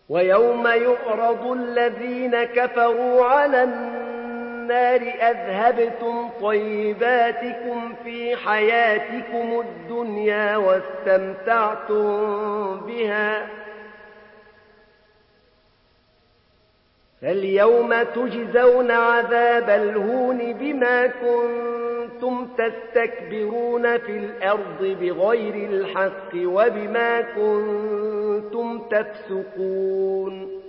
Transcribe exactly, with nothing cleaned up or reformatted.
ويوم يعرض الذين كفروا على النار أذهبتم طيباتكم في حياتكم الدنيا واستمتعتم بها فاليوم تجزون عذاب الهون بما كنتم تستكبرون في الأرض بغير الحق وبما كنتم تفسقون